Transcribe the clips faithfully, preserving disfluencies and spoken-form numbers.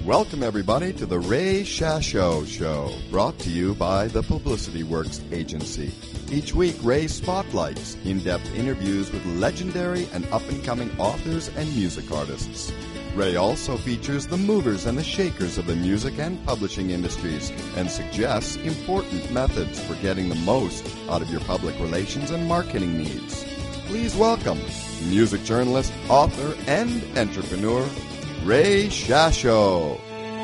Welcome, everybody, to the Ray Shasho Show, brought to you by the Publicity Works Agency. Each week, Ray spotlights in-depth interviews with legendary and up-and-coming authors and music artists. Ray also features the movers and the shakers of the music and publishing industries and suggests important methods for getting the most out of your public relations and marketing needs. Please welcome music journalist, author, and entrepreneur, Ray Shasho.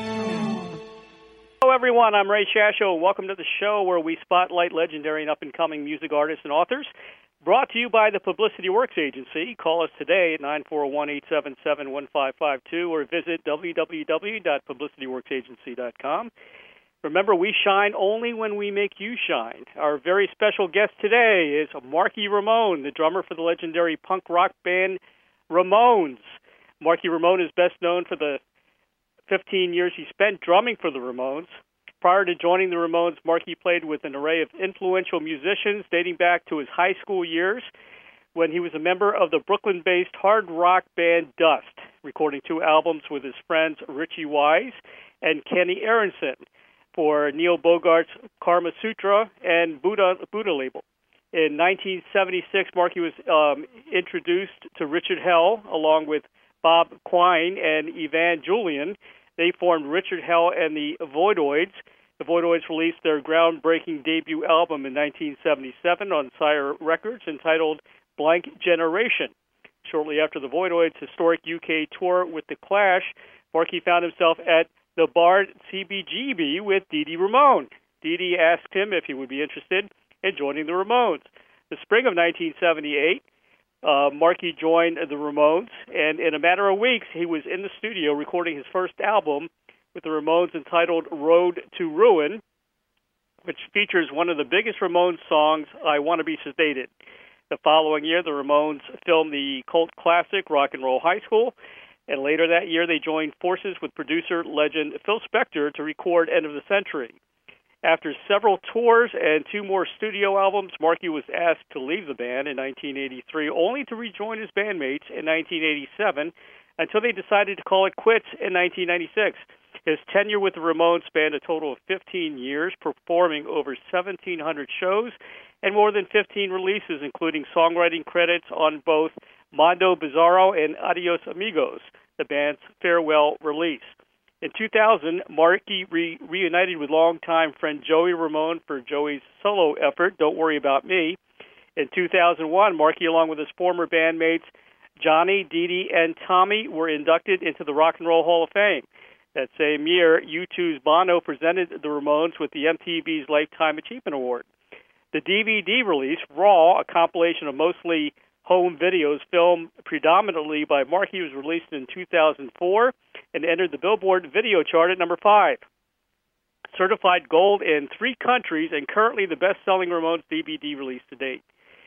Hello, everyone. I'm Ray Shasho. Welcome to the show where we spotlight legendary and up-and-coming music artists and authors. Brought to you by the Publicity Works Agency. Call us today at nine four one, eight seven seven, one five five two or visit w w w dot publicity works agency dot com. Remember, we shine only when we make you shine. Our very special guest today is Marky Ramone, the drummer for the legendary punk rock band Ramones. Marky Ramone is best known for the fifteen years he spent drumming for the Ramones. Prior to joining the Ramones, Marky played with an array of influential musicians dating back to his high school years when he was a member of the Brooklyn-based hard rock band Dust, recording two albums with his friends Richie Wise and Kenny Aronson for Neil Bogart's Karma Sutra and Buddha, Buddha label. In nineteen seventy-six, Marky was um, introduced to Richard Hell along with Bob Quine and Ivan Julian. They formed Richard Hell and the Voidoids. The Voidoids released their groundbreaking debut album in nineteen seventy-seven on Sire Records entitled Blank Generation. Shortly after the Voidoids' historic U K tour with The Clash, Marky found himself at the Bard C B G B with Dee Dee Ramone. Dee Dee asked him if he would be interested in joining the Ramones. The spring of nineteen seventy-eight, Uh, Marky joined the Ramones, and in a matter of weeks, he was in the studio recording his first album with the Ramones entitled Road to Ruin, which features one of the biggest Ramones songs, I Want to Be Sedated. The following year, the Ramones filmed the cult classic Rock and Roll High School, and later that year, they joined forces with producer legend Phil Spector to record End of the Century. After several tours and two more studio albums, Marky was asked to leave the band in nineteen eighty-three, only to rejoin his bandmates in nineteen eighty-seven until they decided to call it quits in nineteen ninety-six. His tenure with the Ramones spanned a total of fifteen years, performing over seventeen hundred shows and more than fifteen releases, including songwriting credits on both Mondo Bizarro and Adios Amigos, the band's farewell release. In two thousand, Marky re- reunited with longtime friend Joey Ramone for Joey's solo effort, Don't Worry About Me. In two thousand one, Marky, along with his former bandmates Johnny, Dee Dee, and Tommy, were inducted into the Rock and Roll Hall of Fame. That same year, U two's Bono presented the Ramones with the M T V's Lifetime Achievement Award. The D V D release, Raw, a compilation of mostly home videos filmed predominantly by Marky, was released in two thousand four and entered the Billboard video chart at number five. Certified gold in three countries and currently the best-selling Ramones D V D release to date.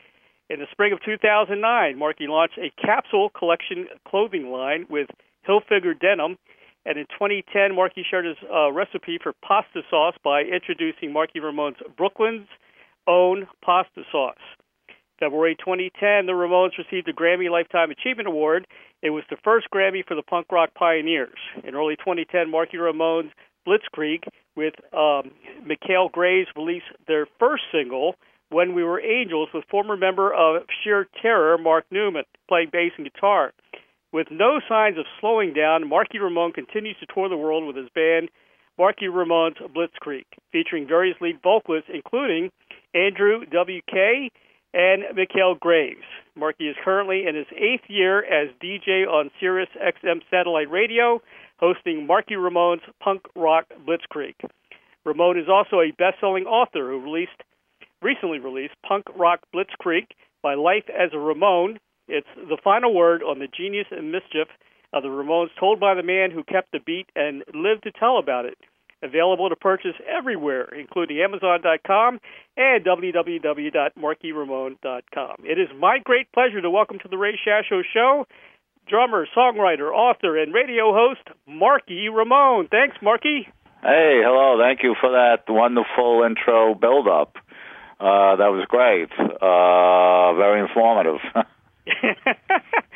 In the spring of two thousand nine, Marky launched a capsule collection clothing line with Hilfiger denim, and in twenty ten, Marky shared his uh, recipe for pasta sauce by introducing Marky Ramone's Brooklyn's own pasta sauce. February twenty ten, the Ramones received a Grammy Lifetime Achievement Award. It was the first Grammy for the punk rock pioneers. In early twenty ten, Marky Ramone's Blitzkrieg with um, Mikhail Graves released their first single, When We Were Angels, with former member of Sheer Terror, Mark Newman, playing bass and guitar. With no signs of slowing down, Marky Ramone continues to tour the world with his band, Marky Ramone's Blitzkrieg, featuring various lead vocalists, including Andrew W K and Mikhail Graves. Marky is currently in his eighth year as D J on Sirius X M satellite radio, hosting Marky Ramone's punk rock Blitzkrieg. Ramone is also a best-selling author who released recently released Punk Rock Blitzkrieg, My Life as a Ramone. It's the final word on the genius and mischief of the Ramones, told by the man who kept the beat and lived to tell about it. Available to purchase everywhere, including Amazon dot com and w w w dot marky ramone dot com. It is my great pleasure to welcome to the Ray Shasho Show drummer, songwriter, author, and radio host, Marky Ramone. Thanks, Marky. Hey, hello. Thank you for that wonderful intro build-up. Uh, that was great. Uh, very informative. Yeah,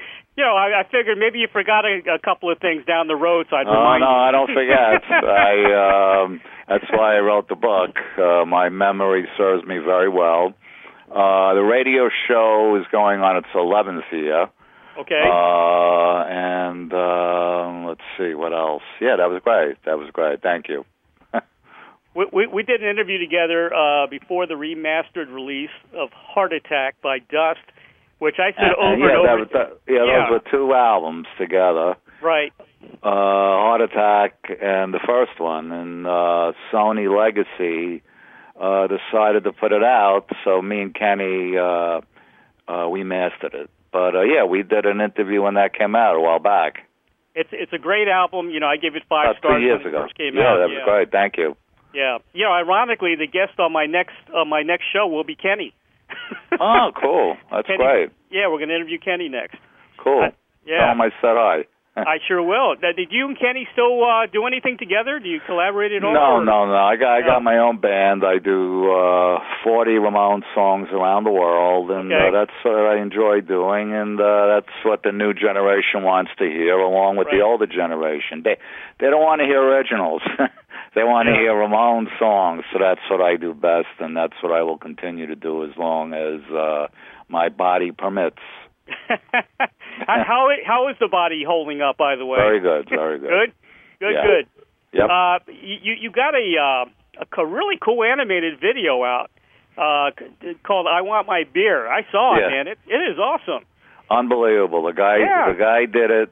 know, I, I figured maybe you forgot a, a couple of things down the road, so I'd Oh, remind no, you. I don't forget. I um, that's why I wrote the book. Uh, my memory serves me very well. Uh, the radio show is going on its eleventh year. Okay. Uh, and uh, let's see, what else? Yeah, that was great. That was great. Thank you. we, we we did an interview together uh, before the remastered release of Heart Attack by Dust, which I said over and, yeah, and over. That was, that, yeah, yeah, those were two albums together. Right. Uh, Heart Attack and the first one, and uh, Sony Legacy uh, decided to put it out, so me and Kenny, uh, uh, we mastered it. But, uh, yeah, we did an interview when that came out a while back. It's it's a great album. You know, I gave it five About stars two years when it ago. first came yeah, out. that was yeah. great. Thank you. Yeah. You know, ironically, the guest on my next on my next show will be Kenny. Oh, cool. That's Kenny, great. Yeah, we're going to interview Kenny next. Cool. Uh, yeah. Tell him I said hi. I sure will. Now, did you and Kenny still uh, do anything together? Do you collaborate at all? No, or? no, no. I got I got No. my own band. I do uh, forty Ramones songs around the world, and Okay. uh, that's what I enjoy doing, and uh, that's what the new generation wants to hear, along with Right. the older generation. They they don't want to hear originals. They want to Yeah. hear Ramones songs, so that's what I do best, and that's what I will continue to do as long as uh, my body permits. how how is the body holding up? By the way, Very good, very good. good, good, Yeah. good. Yep. Uh, you you got a uh, a co- really cool animated video out uh, c- called "I Want My Beer." I saw Yeah. it, man. It it is awesome. Unbelievable. The guy, Yeah. the guy did it,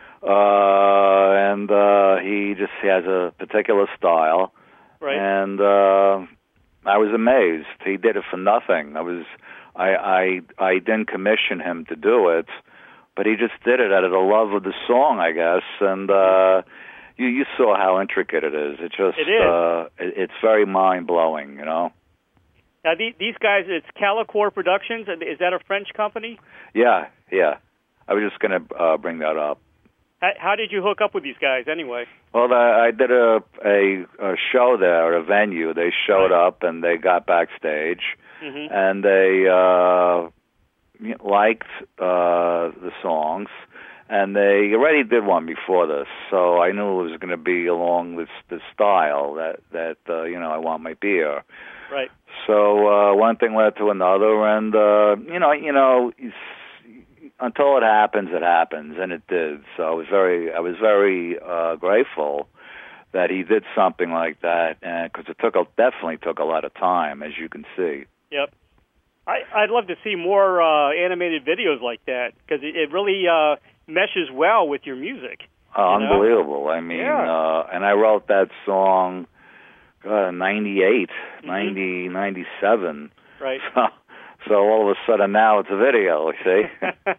uh, and uh, he just has a particular style. Right. And uh, I was amazed. He did it for nothing. I was, I, I, I didn't commission him to do it, but he just did it out of the love of the song, I guess. And uh, you, you saw how intricate it is. It just, It is. Uh, it, it's very mind blowing, you know. Now the, these guys, it's Calicore Productions. Is that a French company? Yeah, yeah. I was just going to uh, bring that up. How, how did you hook up with these guys anyway? Well, I I did a, a a show there, a venue. They showed up and they got backstage, Mm-hmm. and they uh, liked uh, the songs, and they already did one before this, so I knew it was going to be along this this style that that uh, you know I want my beer. Right. So uh, one thing led to another, and uh, you know you know. It's, until it happens, it happens, and it did. So I was very, I was very uh, grateful that he did something like that, and because it took a, definitely took a lot of time, as you can see. Yep. I, I'd love to see more uh, animated videos like that because it, it really uh, meshes well with your music. Uh, you know? unbelievable. I mean, Yeah. uh, and I wrote that song uh, in ninety-eight, Mm-hmm. ninety, ninety-seven. Right. So, so all of a sudden now it's a video, you see?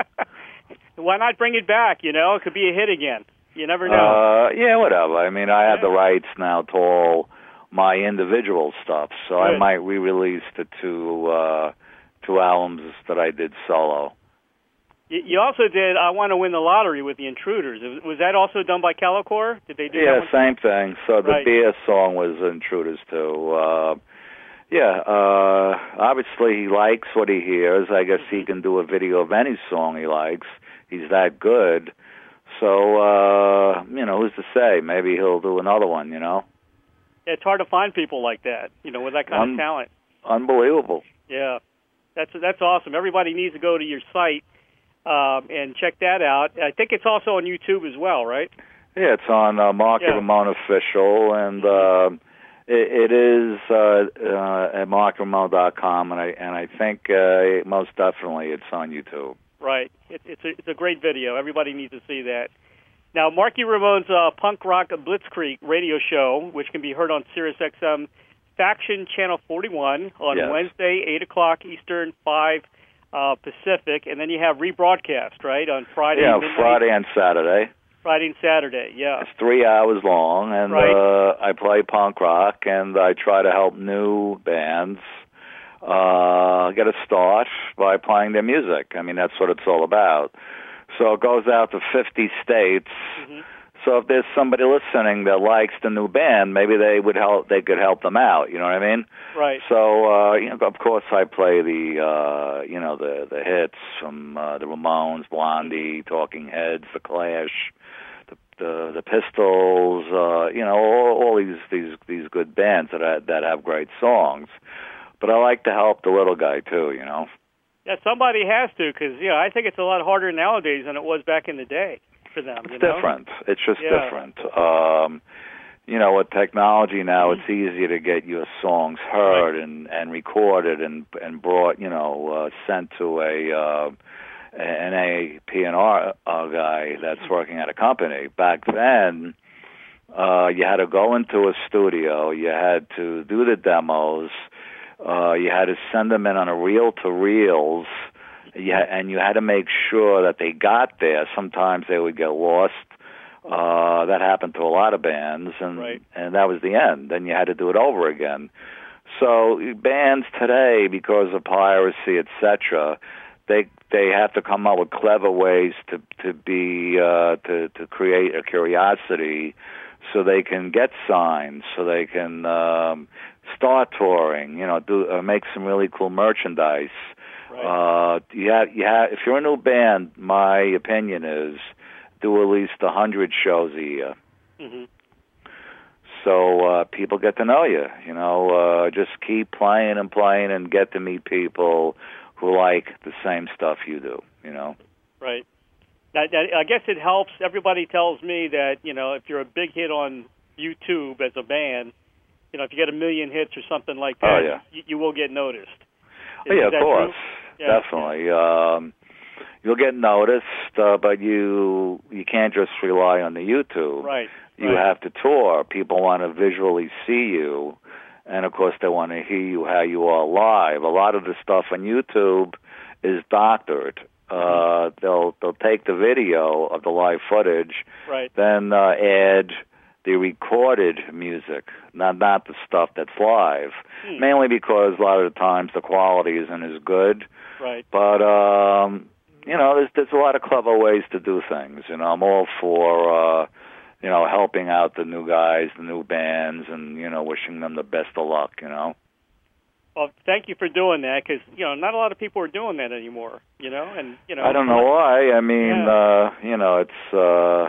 Why not bring it back? You know, it could be a hit again. You never know. Uh, yeah, whatever. I mean, I have Yeah. the rights now to all my individual stuff, so I Good. might re-release the two uh, two albums that I did solo. you, you also did "I Want to Win the Lottery" with the Intruders. Was was that also done by Calicore? Did they do Yeah, that one? same thing. So the Right. beer song was Intruders too. Uh, yeah, uh, obviously he likes what he hears. I guess he can do a video of any song he likes. He's that good. So, uh, you know, who's to say? Maybe he'll do another one, you know? It's hard to find people like that, you know, with that kind Un- of talent. Unbelievable. Yeah, that's that's awesome. Everybody needs to go to your site um, and check that out. I think it's also on YouTube as well, right? Yeah, it's on uh, Mark Yeah. Ramone Official, and uh, it, it is uh, uh, at mark ramone dot com, and I and I think uh, most definitely it's on YouTube. Right. It, it's a it's a great video. Everybody needs to see that. Now, Marky Ramone's uh, Punk Rock Blitzkrieg radio show, which can be heard on Sirius X M Faction Channel forty-one on Yes. Wednesday, eight o'clock Eastern, five uh, Pacific, and then you have rebroadcast, right, on Friday, Yeah, midnight, Friday and Saturday. Friday and Saturday. Yeah. It's three hours long, and Right. uh, I play punk rock, and I try to help new bands uh, get a start by playing their music. I mean, that's what it's all about. So it goes out to fifty states, Mm-hmm. So if there's somebody listening that likes the new band, maybe they would help. They could help them out. You know what I mean? Right. So uh, you know, of course, I play the uh, you know the the hits from uh, the Ramones, Blondie, Talking Heads, the Clash, the the, the Pistols. Uh, you know, all, all these these these good bands that are, that have great songs. But I like to help the little guy too. You know. Yeah, somebody has to, because you know I think it's a lot harder nowadays than it was back in the day. For them, it's you know? different. It's just yeah. different. Um, you know, with technology now, it's easier to get your songs heard right. and, and recorded and and brought, you know, uh, sent to a uh, an A P and R uh, guy that's working at a company. Back then, uh, you had to go into a studio. You had to do the demos. Uh, you had to send them in on a reel-to-reels. Yeah, and you had to make sure that they got there. Sometimes they would get lost. Uh, that happened to a lot of bands, and right. and that was the end. Then you had to do it over again. So bands today, because of piracy, et cetera, they they have to come up with clever ways to to be uh, to to create a curiosity, so they can get signed, so they can um, start touring. You know, do uh, make some really cool merchandise. Right. Uh, you have, you have, if you're a new band, my opinion is do at least a hundred shows a year. Mm-hmm. So uh, people get to know you. You know, uh, just keep playing and playing and get to meet people who like the same stuff you do. You know. Right. That, that, I guess it helps. Everybody tells me that you know if you're a big hit on YouTube as a band, you know if you get a million hits or something like that, oh, yeah. you, you will get noticed. Is, oh, yeah, is of course. Yeah. Definitely. Um, you'll get noticed, uh, but you you can't just rely on the YouTube. Right. You right. have to tour. People want to visually see you, and of course they want to hear you how you are live. A lot of the stuff on YouTube is doctored. Uh, they'll they'll take the video of the live footage, right. then uh, add the recorded music, not not the stuff that's live. Hmm. Mainly because a lot of the times the quality isn't as good. Right. But um, you know, there's there's a lot of clever ways to do things. You know, I'm all for uh, you know helping out the new guys, the new bands, and you know wishing them the best of luck. You know. Well, thank you for doing that, because you know not a lot of people are doing that anymore. You know, and you know. I don't know why. I mean, yeah. uh, you know, it's. Uh,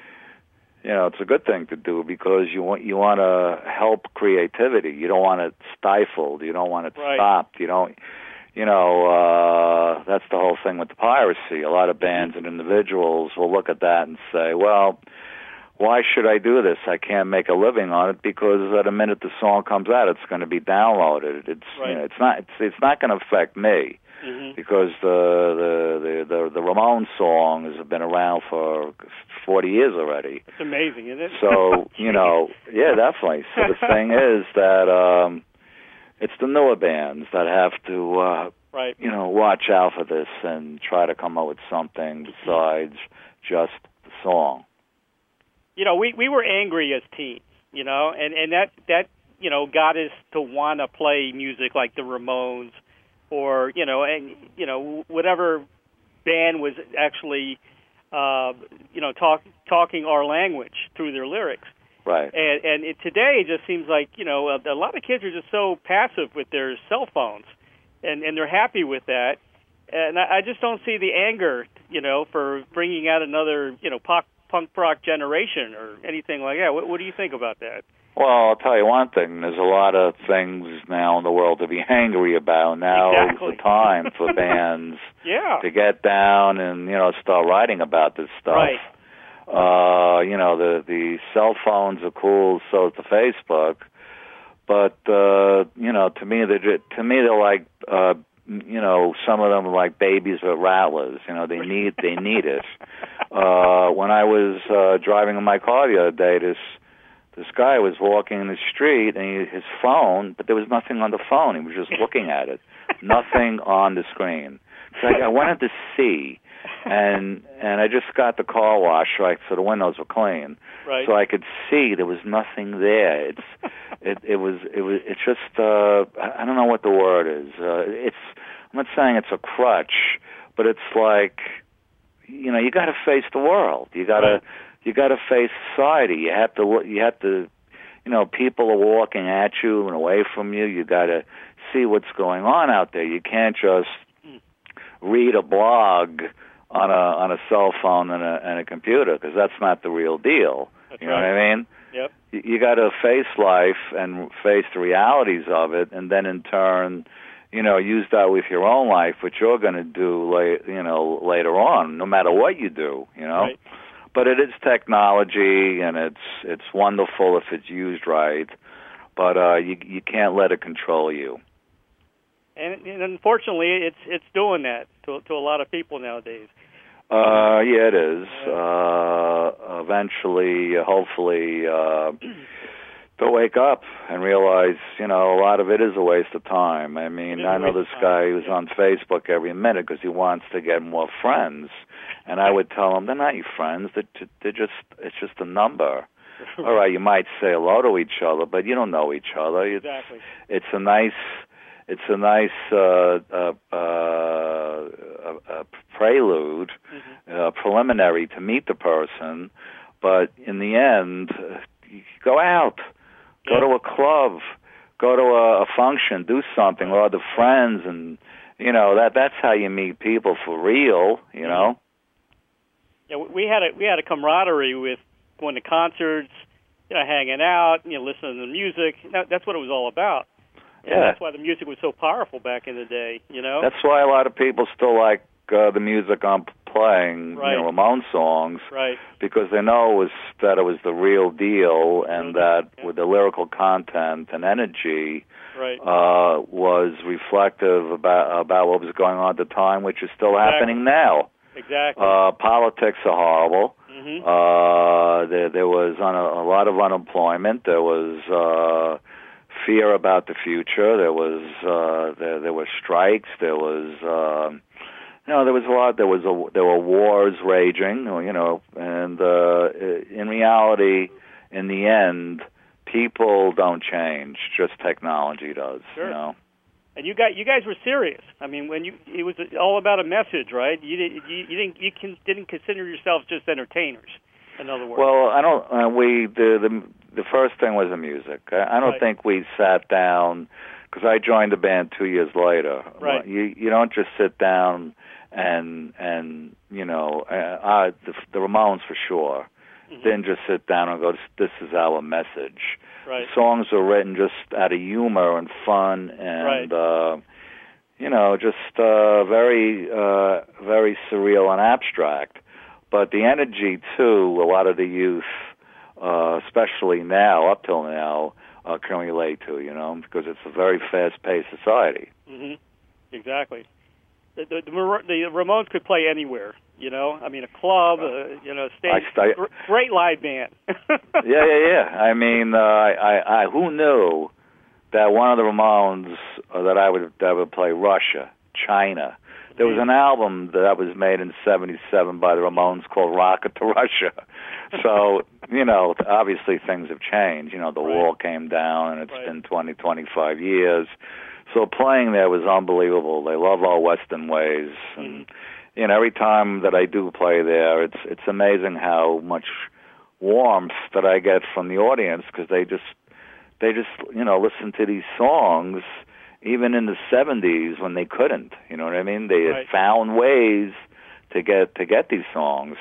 You know, it's a good thing to do because you want you want to help creativity. You don't want it stifled. You don't want it right. stopped. You don't, you know, uh, that's the whole thing with the piracy. A lot of bands and individuals will look at that and say, well, why should I do this? I can't make a living on it because at a minute the song comes out, it's going to be downloaded. It's right. you know, it's not it's it's not going to affect me. Mm-hmm. Because the, the the the the Ramones songs have been around for forty years already. It's amazing, isn't it? So you know, yeah, definitely. So the thing is that um, it's the newer bands that have to, uh, right. you know, watch out for this and try to come up with something besides just the song. You know, we we were angry as teens, you know, and and that that you know got us to want to play music like the Ramones. Or you know, and you know, whatever band was actually, uh, you know, talk, talking our language through their lyrics. Right. And and it, today it just seems like you know a, a lot of kids are just so passive with their cell phones, and and they're happy with that. And I, I just don't see the anger, you know, for bringing out another you know pop, punk rock generation or anything like that. What, what do you think about that? Well, I'll tell you one thing. There's a lot of things now in the world to be angry about. Now exactly. is the time for bands yeah. to get down and, you know, start writing about this stuff. Right. Uh, you know, the the cell phones are cool, so is the Facebook. But, uh, you know, to me, they're, to me, they're like, uh, you know, some of them are like babies with rattlers. You know, they need, they need it. Uh, when I was uh, driving in my car the other day, this... This guy was walking in the street, and he, his phone, but there was nothing on the phone. He was just looking at it, nothing on the screen. So I, I wanted to see, and and I just got the car wash, right, so the windows were clean, right. so I could see there was nothing there. It's it it was it was it's just uh, I don't know what the word is. Uh, it's I'm not saying it's a crutch, but it's like you know, you got to face the world. You got to, Right. you got to face society. You have to, you have to, you know, people are walking at you and away from you. You got to see what's going on out there. You can't just read a blog on a on a cell phone and a, and a computer, because that's not the real deal. That's you know right. what I mean? Yep. You, you got to face life and face the realities of it, and then in turn, you know, use that with your own life, which you're going to do, la- you know, later on, no matter what you do. You know. Right. But it is technology, and it's it's wonderful if it's used right. But uh, you you can't let it control you. And, and unfortunately, it's it's doing that to to a lot of people nowadays. Uh, yeah, it is. Uh, eventually, uh, hopefully, uh, they'll wake up and realize, you know, a lot of it is a waste of time. I mean, I know this guy who's on Facebook every minute because he wants to get more friends. And I would tell him, they're not your friends. They're, they're just, it's just a number. All right, you might say hello to each other, but you don't know each other. It's, Exactly. It's a nice, it's a nice uh, uh, uh, uh, prelude, mm-hmm. uh, preliminary to meet the person. But in the end, uh, you go out, go yeah. to a club, go to a, a function, do something with other friends, and you know that that's how you meet people for real. You mm-hmm. know. Yeah, we had a we had a camaraderie with going to concerts, you know, hanging out, you know, listening to the music. That's what it was all about. And yeah, that's why the music was so powerful back in the day. You know, that's why a lot of people still like uh, the music I'm playing, right. you know, Ramones songs, right? Because they know it was that it was the real deal, and really? that yeah. with the lyrical content and energy, right. uh, was reflective about about what was going on at the time, which is still exactly. happening now. Exactly. Uh, politics are horrible. Mm-hmm. Uh, there, there was un- a lot of unemployment. There was uh, fear about the future. There was uh, there, there were strikes. There was uh, you know there was a lot. There was a, there were wars raging. You know, and uh, in reality, in the end, people don't change. Just technology does. Sure. You know. And you guys, you guys were serious. I mean, when you, it was all about a message, right? You didn't, you, you didn't, you can, didn't consider yourselves just entertainers. In other words. Well, I don't. Uh, we the the the first thing was the music. I, I don't right. think we sat down because I joined the band two years later. Right. You you don't just sit down and and you know uh, uh, the, the Ramones for sure. Mm-hmm. Didn't just sit down and go, this is our message. Right. The songs are written just out of humor and fun and, right. uh, you know, just uh, very, uh, very surreal and abstract. But the energy, too, a lot of the youth, uh, especially now, up till now, uh, can relate to, you know, because it's a very fast-paced society. Mm-hmm. Exactly. The, the, the Ramones could play anywhere, you know. I mean, a club, uh, you know, stage, I, I, great live band. yeah, yeah, yeah. I mean, uh, I, I, I, who knew that one of the Ramones uh, that I would that would play Russia, China. There was an album that was made in seventy-seven by the Ramones called Rocket to Russia. So, you know, obviously things have changed. You know, the right. wall came down, and it's right. been twenty, twenty-five years. So playing there was unbelievable. They love our Western ways. And, mm-hmm. you know, every time that I do play there, it's it's amazing how much warmth that I get from the audience because they just, they just, you know, listen to these songs even in the seventies when they couldn't. You know what I mean? They right. had found ways to get to get these songs.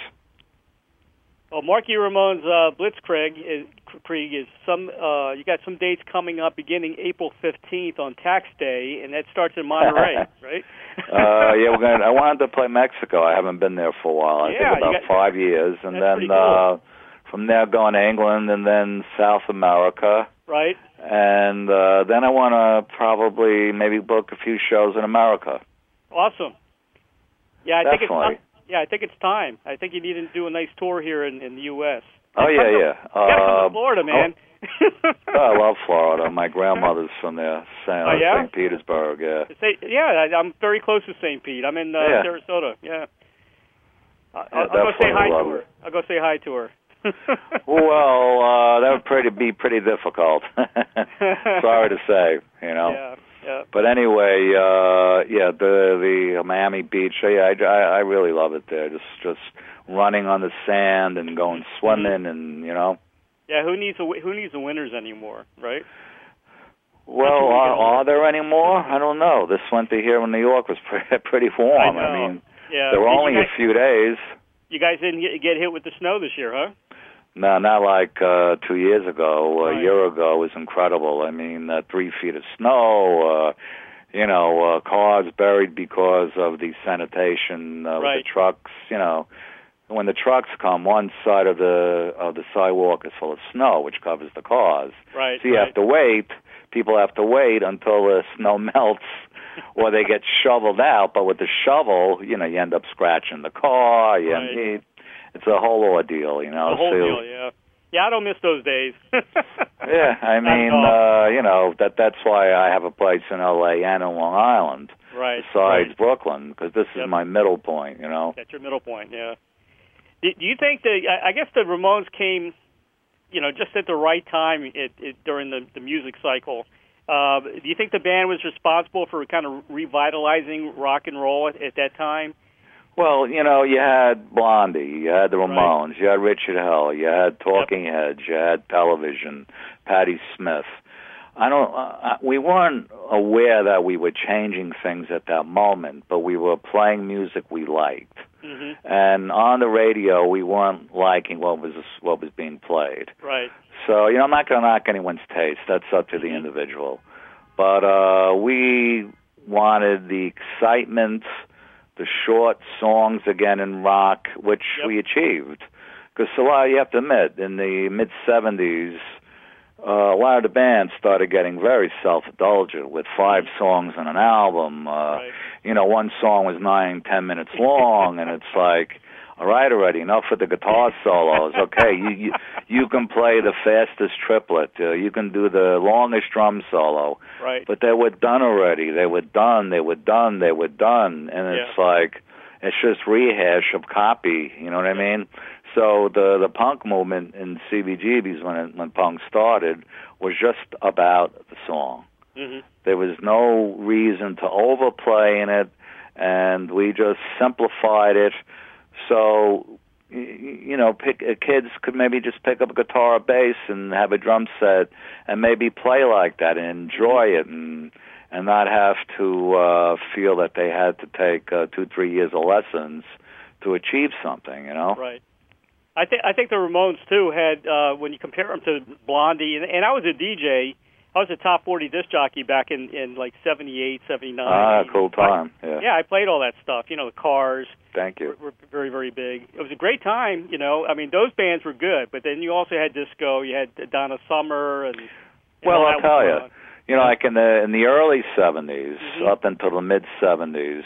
Well, Marky Ramone's uh, Blitzkrieg is, Krieg is some. Uh, you got some dates coming up beginning April fifteenth on Tax Day, and that starts in Monterey, right? uh, yeah, we're going. I wanted to play Mexico. I haven't been there for a while. I yeah, think about got, five years, and then cool. uh, from there going to England, and then South America. Right. And uh, then I want to probably maybe book a few shows in America. Awesome. Yeah, I Definitely. think it's time. Yeah, I think it's time. I think you need to do a nice tour here in, in the U S Oh, yeah, to, yeah. You gotta come uh, to Florida, man. Oh, I love Florida. My grandmother's from there, Saint Oh, yeah? Saint Petersburg, yeah. Say, yeah, I, I'm very close to Saint Pete. I'm in uh, yeah. Sarasota, yeah. I'll, yeah, I'll go say hi love to her. It. I'll go say hi to her. Well, uh, that would pretty be pretty difficult. Sorry to say, you know. Yeah. Yeah. But anyway, uh, yeah, the the Miami Beach. Yeah, I, I, I really love it there. Just just running on the sand and going swimming, mm-hmm. and you know. Yeah, who needs a, who needs the winters anymore, right? Well, are, are there any more? I don't know. This winter here in New York was pretty, pretty warm. I, I mean, yeah. there were Did only guys, a few days. You guys didn't get, get hit with the snow this year, huh? No, not like uh, two years ago. Right. A year ago was incredible. I mean, uh, three feet of snow, uh, you know, uh, cars buried because of the sanitation uh, right. with the trucks, you know. When the trucks come, one side of the of the sidewalk is full of snow, which covers the cars. Right. So you right. have to wait. People have to wait until the snow melts, or they get shoveled out. But with the shovel, you know, you end up scratching the car. You right. it, it's a whole ordeal, you know. The whole so, deal, yeah. Yeah, I don't miss those days. yeah, I mean, uh, you know, that that's why I have a place in L A and in Long Island, right? Besides right. Brooklyn, because this yep. is my middle point, you know. That's your middle point, yeah. Do you think the? I guess the Ramones came, you know, just at the right time it, it, during the, the music cycle. Uh, do you think the band was responsible for kind of revitalizing rock and roll at, at that time? Well, you know, you had Blondie, you had the Ramones, right. you had Richard Hell, you had Talking yep. Heads, you had Television, Patti Smith. I don't. Uh, we weren't aware that we were changing things at that moment, but we were playing music we liked. Mm-hmm. And on the radio, we weren't liking what was what was being played. Right. So, you know, I'm not going to knock anyone's taste. That's up to mm-hmm. the individual. But uh, we wanted the excitement, the short songs again in rock, which yep. we achieved. Because a lot, you have to admit, in the mid seventies, uh, a lot of the bands started getting very self-indulgent with five songs on an album. Uh, right. You know, one song was nine, ten minutes long, and it's like, all right, already, enough with the guitar solos. Okay, you you, you can play the fastest triplet. Uh, you can do the longest drum solo. Right. But they were done already. They were done. They were done. They were done. And it's yeah. like, it's just rehash of copy. You know what I mean? So the the punk movement in C B G B's when it, when punk started was just about the song. Mm-hmm. There was no reason to overplay in it, and we just simplified it. So, you know, pick, uh, kids could maybe just pick up a guitar or bass and have a drum set and maybe play like that and enjoy it and and not have to uh, feel that they had to take uh, two, three years of lessons to achieve something, you know? Right. I think I think the Ramones too had uh, when you compare them to Blondie, and, and I was a D J. I was a top forty disc jockey back in, in like seventy-eight, seventy-nine. Ah, cool time. I, yeah. yeah, I played all that stuff. You know, the Cars. Thank you. Were, were very, very big. It was a great time. You know, I mean, those bands were good, but then you also had disco. You had Donna Summer and. and well, I'll tell you. On. You know, like in the in the early seventies, mm-hmm. up until the mid seventies.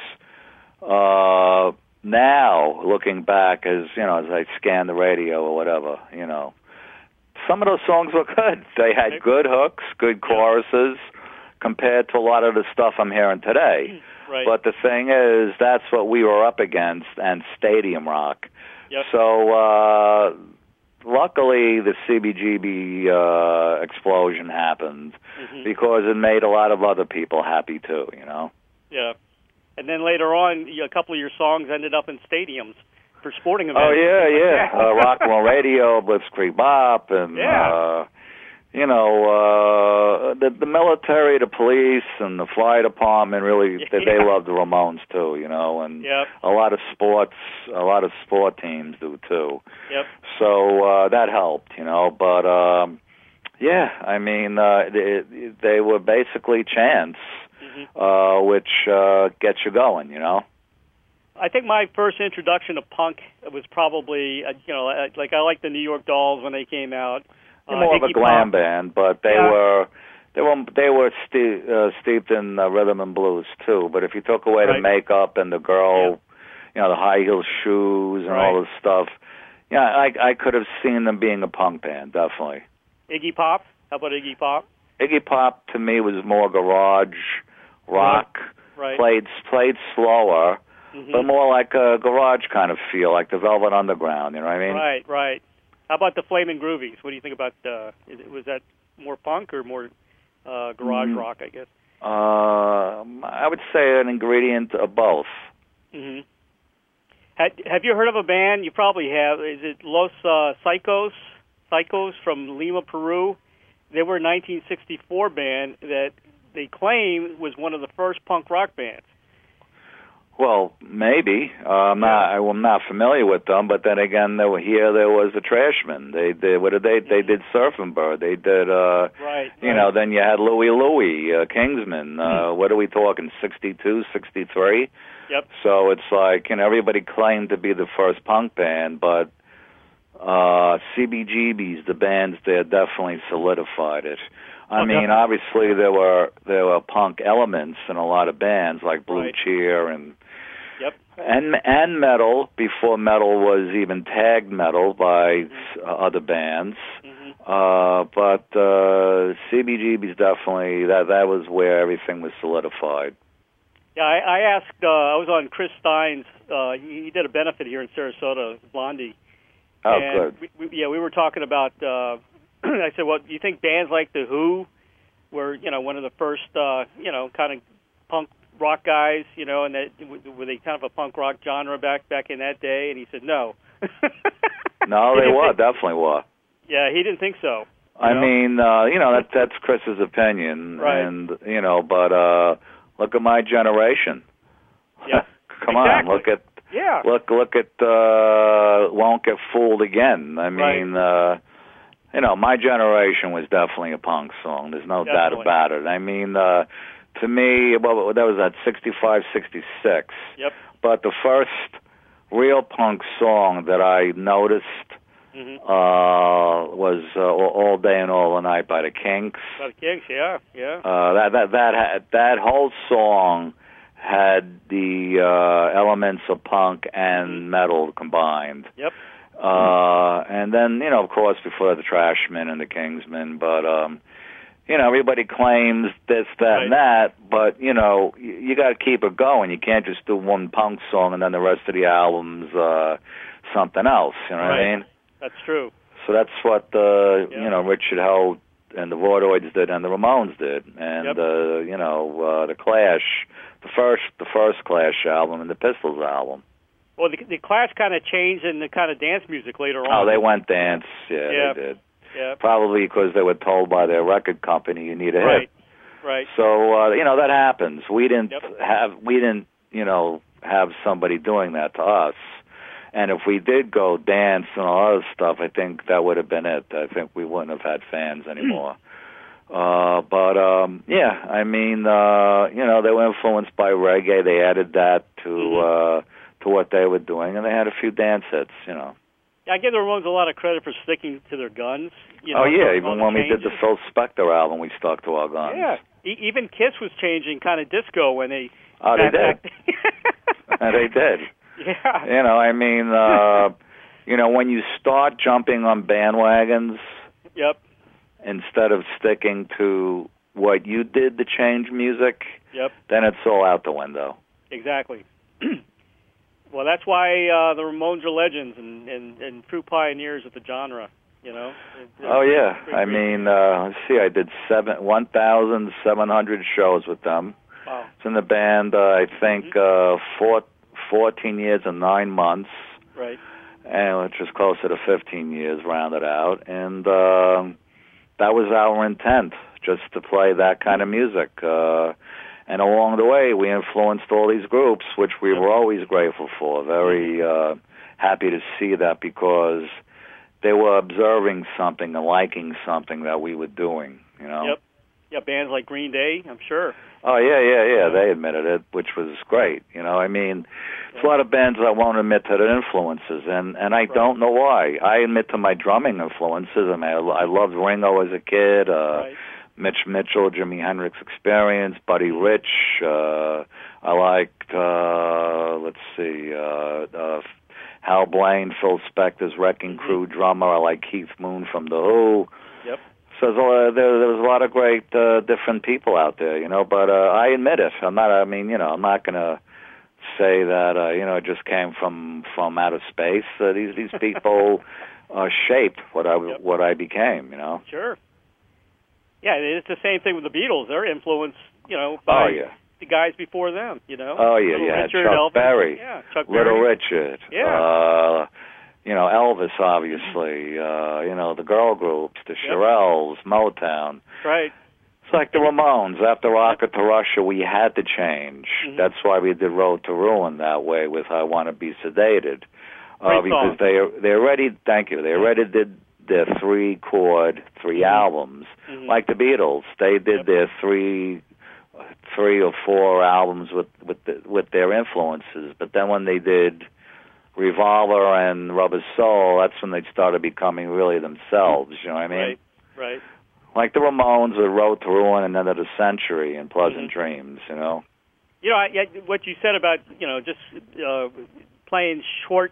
Uh, now, looking back, as you know, as I scan the radio or whatever, you know, some of those songs were good. They had good hooks, good choruses, compared to a lot of the stuff I'm hearing today. Right. But the thing is, that's what we were up against, and stadium rock. Yep. So, uh, luckily, the C B G B uh, explosion happened mm-hmm. because it made a lot of other people happy too, you know? Yeah. And then later on, a couple of your songs ended up in stadiums for sporting events. Oh, yeah, yeah. uh, Rock and Roll Radio, Blitzkrieg Bop, and, yeah. uh, you know, uh, the, the military, the police, and the fire department really, yeah. they, they love the Ramones too, you know, and yep. a lot of sports, a lot of sport teams do too. Yep. So uh, that helped, you know, but, um, yeah, I mean, uh, they, they were basically chants. Mm-hmm. Uh, which uh, gets you going, you know. I think my first introduction to punk was probably, uh, you know, like I like the New York Dolls when they came out. Uh, more of a glam Pop. band, but they yeah. were they were they were ste- uh, steeped in uh, rhythm and blues too. But if you took away right. the makeup and the girl, yeah. you know, the high heel shoes and right. all this stuff, yeah, I I could have seen them being a punk band, definitely. Iggy Pop? How about Iggy Pop? Iggy Pop to me was more garage rock, right. played played slower, mm-hmm. but more like a garage kind of feel, like the Velvet Underground. You know what I mean? Right, right. How about the Flamin' Groovies? What do you think about? Uh, is it, was that more punk or more uh, garage mm. rock? I guess. Uh, I would say an ingredient of both. Mm-hmm. Had, have you heard of a band? You probably have. Is it Los uh, Psychos? Psychos from Lima, Peru. They were a nineteen sixty-four band that they claim was one of the first punk rock bands. Well, maybe. Uh, I'm not. I'm not familiar with them. But then again, there were, here there was the Trashmen. They did. What did they? They did Surfing Bird. They did. Uh, right. You right. know. Then you had Louie Louie, uh, Kingsman. Uh, mm. What are we talking? sixty-two, sixty-three Yep. So it's like, you know, everybody claimed to be the first punk band, but uh, C B G B's, the bands there, definitely solidified it. I oh, mean, definitely. obviously there were there were punk elements in a lot of bands like Blue right. Cheer and yep. and and metal before metal was even tagged metal by mm-hmm. other bands. Mm-hmm. Uh, but uh, C B G B's definitely that that was where everything was solidified. Yeah, I, I asked. Uh, I was on Chris Stein's. Uh, he, he did a benefit here in Sarasota, Blondie. Oh, and good. We, we, yeah, we were talking about. Uh, I said, "Well, do you think bands like the Who were, you know, one of the first, uh, you know, kind of punk rock guys, you know, and that were they kind of a punk rock genre back back in that day?" And he said, "No." No, they were think, definitely were. Yeah, he didn't think so. I know? mean, uh, you know, that that's Chris's opinion, right. and you know, but. uh Look at my generation. Yeah. Come exactly. on, look at yeah. look look at uh Won't Get Fooled Again. I mean, right. uh you know, my generation was definitely a punk song. There's no definitely. doubt about it. I mean, uh to me, well, that was at sixty-five, sixty-six. Yep. But the first real punk song that I noticed Mm-hmm. Uh, was uh, All Day and All the Night by the Kinks. By the Kinks, yeah, yeah. Uh, that that that had, that whole song had the uh, elements of punk and mm-hmm. metal combined. Yep. Uh, mm-hmm. And then, you know, of course, before the Trashmen and the Kingsmen, but um, you know, everybody claims this, that, right. and that. But you know, you, you got to keep it going. You can't just do one punk song and then the rest of the album's uh, something else. You know right. what I mean? That's true. So that's what uh, yeah. you know Richard Hell and the Voidoids did, and the Ramones did, and yep. uh, you know uh, the Clash, the first the first Clash album, and the Pistols album. Well, the, the Clash kind of changed in the kind of dance music later on. Oh, they went dance. Yeah, yeah. they did. Yeah. Probably because they were told by their record company, "You need a right. hit." Right. So uh, you know that happens. We didn't yep. have we didn't you know have somebody doing that to us. And if we did go dance and all other stuff, I think that would have been it. I think we wouldn't have had fans anymore. uh, but, um, yeah, I mean, uh, you know, they were influenced by reggae. They added that to uh, to what they were doing, and they had a few dance hits, you know. I give the Ramones a lot of credit for sticking to their guns. You know, oh, yeah, even when changes. we did the Phil Spector album, we stuck to our guns. Yeah, e- even Kiss was changing kind of disco when they... Oh, they did. They did. Yeah. You know, I mean, uh, you know, when you start jumping on bandwagons, yep. instead of sticking to what you did to change music, yep. then it's all out the window. Exactly. Well, that's why uh, the Ramones are legends and, and, and true pioneers of the genre. You know. They're, oh yeah, they're I mean, uh, let's see, I did seven one thousand seven hundred shows with them. Wow. It's in the band. Uh, I think mm-hmm. uh, four. fourteen years and nine months, right? And which is closer to fifteen years, rounded out. And um, that was our intent, just to play that kind of music. Uh, and along the way, we influenced all these groups, which we yep. were always grateful for. Very uh, happy to see that because they were observing something and liking something that we were doing. You know. Yep. Yeah, bands like Green Day, I'm sure. Oh, yeah, yeah, yeah, they admitted it, which was great. You know, I mean, there's a lot of bands that won't admit to their influences, and, and I right. don't know why. I admit to my drumming influences. I mean, I, I loved Ringo as a kid, uh, right. Mitch Mitchell, Jimi Hendrix Experience, Buddy Rich. Uh, I liked, uh, let's see, uh, uh, Hal Blaine, Phil Spector's Wrecking mm-hmm. Crew drummer. I like Keith Moon from The Who. Yep. So there, there was a lot of great uh, different people out there, you know. But uh, I admit it. I'm not. I mean, you know, I'm not going to say that uh, you know it just came from from outer space. Uh, these these people uh, shaped what I yep. what I became, you know. Sure. Yeah, it's the same thing with the Beatles. Their influence you know, by oh yeah. the guys before them, you know. Oh yeah, Little yeah. Richard, Chuck Elvis, Berry, yeah, Chuck Little Berry. Richard, Yeah. Uh, you know, Elvis, obviously. Uh, you know, the girl groups, the Yep. Shirelles, Motown. Right. It's like the Ramones. After Rocket to Russia, we had to change. Mhm. That's why we did Road to Ruin that way with I Want to Be Sedated. Uh, Great because song. they they already, thank you, they already did their three chord, three Mhm. albums. Mhm. Like the Beatles, they did Yep. their three three or four albums with with the, with their influences. But then when they did Revolver and Rubber Soul, that's when they started becoming really themselves. You know what I mean? Right. Right. Like the Ramones with Road to Ruin and End of the Century and Pleasant Mhm. Dreams. You know? You know, I, I, what you said about, you know, just uh, playing short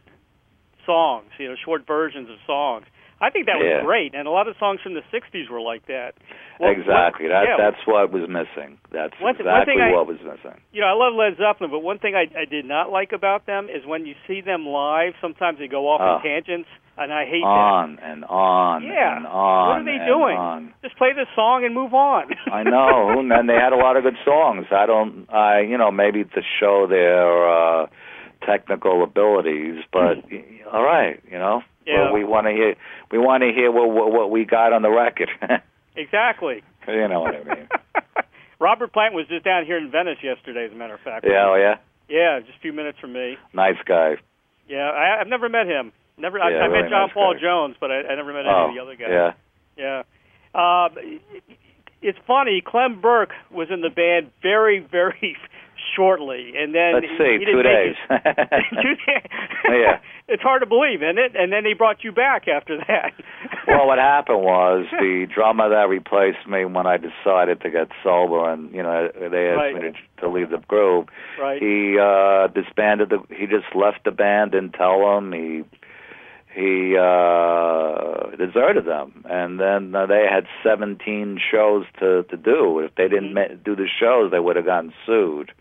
songs, you know, short versions of songs. I think that was Yeah. great, and a lot of songs from the sixties were like that. Well, exactly. What, that yeah, that's what was missing. That's One th- exactly one thing I- what was missing. You know, I love Led Zeppelin, but one thing I, I did not like about them is when you see them live, sometimes they go off Oh. on tangents, and I hate On and on Yeah. and on. What are they and doing? on. that. Just play the song and move on. I know, and they had a lot of good songs. I don't, I you know, maybe to show their uh, technical abilities, but all right, you know, Yeah. well, we want to hear, we want to hear what, what what we got on the record. Exactly. You know what I mean? Robert Plant was just down here in Venice yesterday, as a matter of fact. Yeah, oh, yeah, Yeah, just a few minutes from me. nice guy. Yeah, I, I've never met him. Never. I, Yeah, I really met John nice Paul guy. Jones, but I, I never met any Oh, of the other guys. yeah. Yeah. Uh, it's funny. Clem Burke was in the band very, very shortly, and then Let's he, see, he two didn't make days. it. Two days. Yeah. It's hard to believe, isn't it? And then they brought you back after that. Well, what happened was the drummer that replaced me when I decided to get sober, and you know they asked Right. me to, to leave the group. Right. He uh, disbanded the. He just left the band, didn't tell them. He he uh, deserted them, and then uh, they had seventeen shows to to do. If they didn't Mhm. ma- do the shows, they would have gotten sued.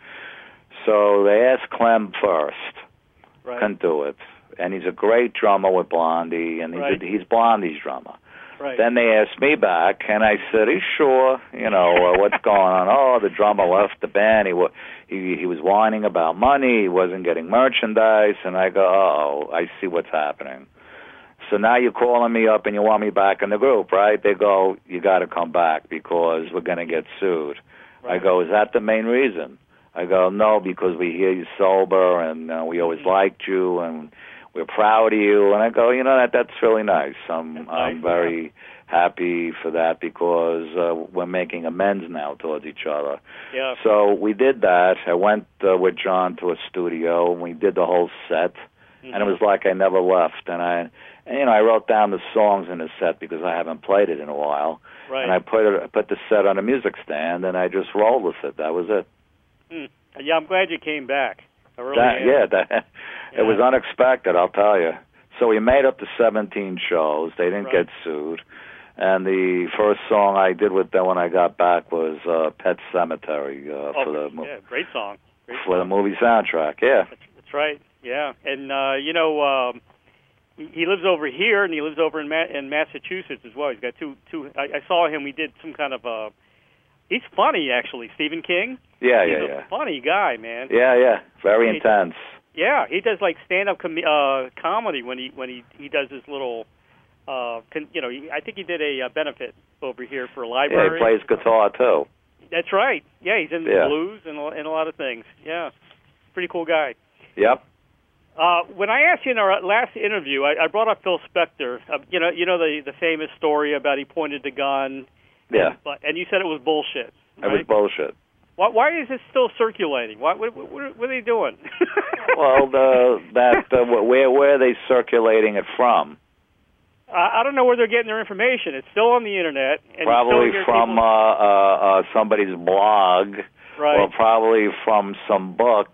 So they asked Clem first. Right. Couldn't do it. And he's a great drummer with Blondie, and he's, Right. a, he's Blondie's drummer. Right. Then they asked me back, and I said, "Are you sure? You know uh, what's going on?" Oh, the drummer left the band. He was he he was whining about money. He wasn't getting merchandise, and I go, "Oh, I see what's happening." So now you're calling me up and you want me back in the group, right? They go, "You got to come back because we're going to get sued." I Right. go, "Is that the main reason?" I go, "No, because we hear you sober, and uh, we always Mhm. liked you, and we're proud of you." And I go, "You know, that that's really nice. I'm That's I'm nice, very happy for that because uh, we're making amends now towards each other." Yeah. So we did that. I went uh, with John to a studio, and we did the whole set, Mhm. and it was like I never left. And I, and, you know, I wrote down the songs in the set because I haven't played it in a while, Right. and I put it, I put the set on a music stand, and I just rolled with it. That was it. Hmm. Yeah, I'm glad you came back. I really That, am. yeah, that, Yeah. it was unexpected, I'll tell you. So we made up the seventeen shows. They didn't Right. get sued. And the first song I did with them when I got back was uh, Pet Cemetery uh, Oh, for the mo- yeah, great song. Great for the song. movie soundtrack. Yeah, That's, that's right. Yeah, and uh, you know, um, he, he lives over here, and he lives over in Ma- in Massachusetts as well. He's got two two. I, I saw him. We did some kind of uh He's funny, actually. Stephen King. yeah, He's yeah, a yeah, funny guy, man. yeah, yeah. Very Yeah, he- intense. Yeah, he does like stand-up com- uh, comedy when he when he he does his little. Uh, con- you know, he, I think he did a uh, benefit over here for a Yeah, library. he plays guitar too. That's right. Yeah, he's in the Yeah. blues and a- and a lot of things. Yeah, pretty cool guy. Yep. Uh, when I asked you in our last interview, I, I brought up Phil Spector. Uh, you know, you know the the famous story about he pointed the gun. Yeah, And, but, and you said it was bullshit. it was Right? bullshit. Why, why is it still circulating? Why, what, what, what are they doing? Well, the that uh, where where are they circulating it from? I, I don't know where they're getting their information. It's still on the internet. And you Probably still hear from people- uh, uh, uh, somebody's blog, right. or probably from some book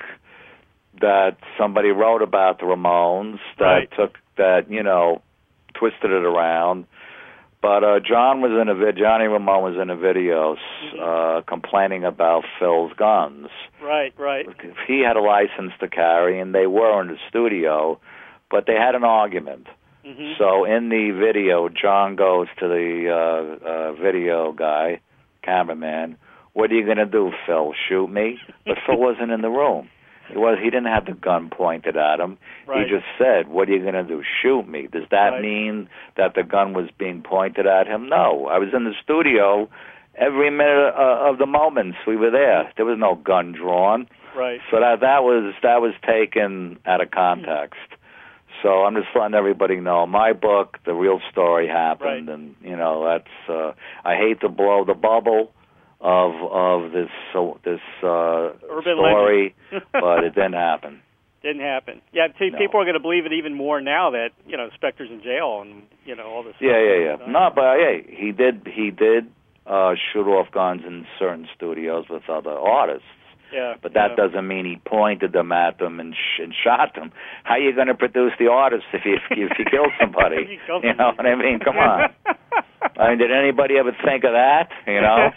that somebody wrote about the Ramones that Right. took that you know twisted it around. But uh, John was in a vid. Johnny Ramone was in a video Mhm. uh, complaining about Phil's guns. Right, right. He had a license to carry, and they were in the studio, but they had an argument. hmm So in the video, John goes to the uh, uh, video guy, cameraman, what are you going to do, Phil? Shoot me? But Phil wasn't in the room. He was. He didn't have the gun pointed at him. Right. He just said, what are you going to do, shoot me? Does that Right. mean that the gun was being pointed at him? No. I was in the studio every minute uh, of the moments we were there. There was no gun drawn. Right. So that that was that was taken out of context. So I'm just letting everybody know my book, the real story happened, Right. and you know that's. Uh, I hate to blow the bubble of of this so this uh, Urban story, legend. but it didn't happen. Didn't happen. Yeah, see, No. people are going to believe it even more now that you know Spector's in jail and you know all this. Yeah, stuff yeah, yeah. going on. No, but hey, he did he did uh, shoot off guns in certain studios with other artists. Yeah, But that yeah. doesn't mean he pointed them at them and, sh- and shot them. How are you going to produce the artist if you if you kill somebody? You kill You know what I mean? Come on. I mean, did anybody ever think of that? You know?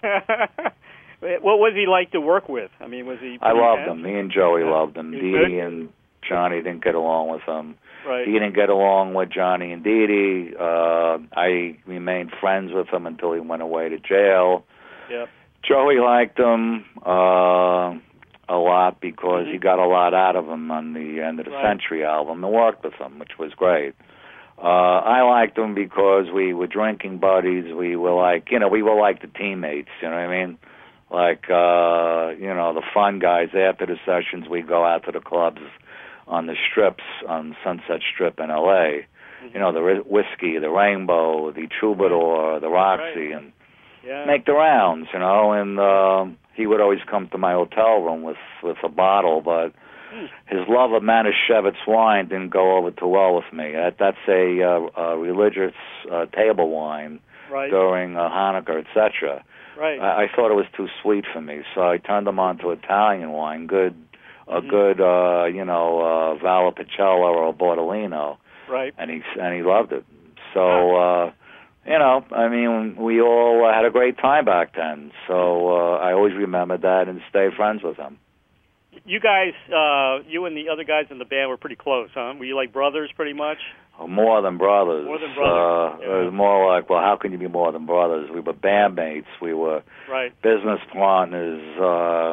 What was he like to work with? I mean, was he? I pretty loved intense? him. Me and Joey Yeah. loved him. He was Dee good? Dee and Johnny didn't get along with him. Right. He didn't get along with Johnny and Dee Dee. Uh, I remained friends with him until he went away to jail. Yep. Joey liked him uh, a lot because Mhm. he got a lot out of him on the End of the Right. Century album and worked with him, which was great. Uh, I liked him because we were drinking buddies. We were like, you know, we were like the teammates, you know what I mean? Like, uh, you know, the fun guys. After the sessions, we go out to the clubs on the strips, on Sunset Strip in L A. Mm-hmm. You know, the Ri- Whiskey, the Rainbow, the Troubadour, the Roxy, Right. and Yeah. make the rounds, you know, and um, he would always come to my hotel room with, with a bottle, but Hmm. his love of Manischewitz wine didn't go over too well with me. That, that's a, uh, a religious uh, table wine Right. during uh, Hanukkah, et cetera. Right. I, I thought it was too sweet for me, so I turned him on to Italian wine, good, a Mhm. good, uh, you know, uh, Valpolicella or Bordolino, Right. and he and he loved it. So, uh, you know, I mean, we all uh, had a great time back then. So uh, I always remembered that and stay friends with him. You guys, uh, you and the other guys in the band were pretty close, huh? Were you like brothers, pretty much? More than brothers. More than brothers, Uh, yeah. It was more like, well, how can you be more than brothers? We were bandmates. We were Right. business partners. Uh,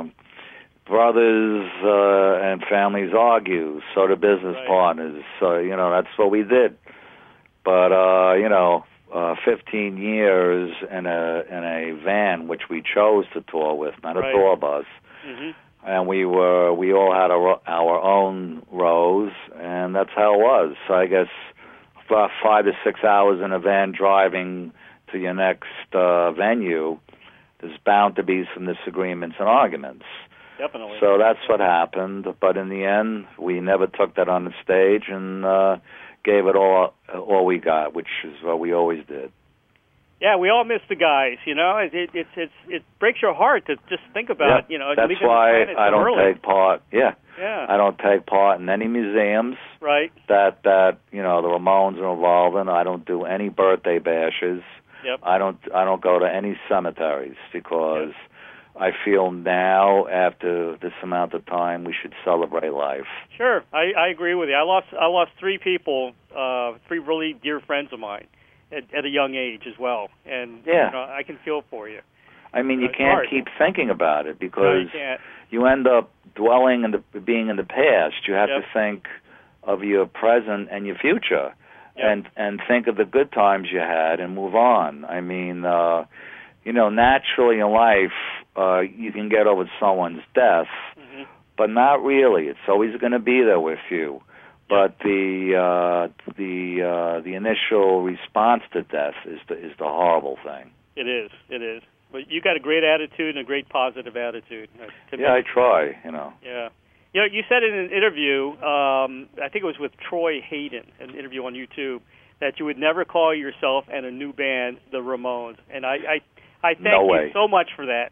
brothers uh, and families argue, so do business Right. partners. So, you know, that's what we did. But, uh, you know, uh, fifteen years in a in a van, which we chose to tour with, not a Right. tour bus. Mm-hmm. And we were we all had our, our own rows, and that's how it was. So I guess about five to six hours in a van driving to your next uh, venue, there's bound to be some disagreements and arguments. Definitely. So that's what happened. But in the end, we never took that on the stage and uh, gave it all all we got, which is what we always did. Yeah, we all miss the guys. You know, it it it, it's, it breaks your heart to just think about. Yeah, You know, that's leaving why the planet I so don't early. take part. Yeah, Yeah. I don't take part in any museums Right. that that you know the Ramones are involved in. I don't do any birthday bashes. Yep. I don't I don't go to any cemeteries because I feel now after this amount of time we should celebrate life. Sure, I, I agree with you. I lost I lost three people, uh, three really dear friends of mine, at, at a young age as well, and Yeah. you know, I can feel for you. I mean, you It's can't hard. keep thinking about it No, because you can't. you end up dwelling in the being in the past. You have Yep. to think of your present and your future, Yep. and and think of the good times you had and move on. I mean, uh, you know, naturally in life, uh, you can get over someone's death, hmm but not really. It's always going to be there with you. But the uh, the uh, the initial response to death is the is the horrible thing. It is. It is. But you got a great attitude and a great positive attitude. uh, to Yeah, me. I try. You know. Yeah. You know, you said in an interview, um, I think it was with Troy Hayden, an interview on YouTube, that you would never call yourself and a new band the Ramones. And I, I, I thank No you way. so much for that.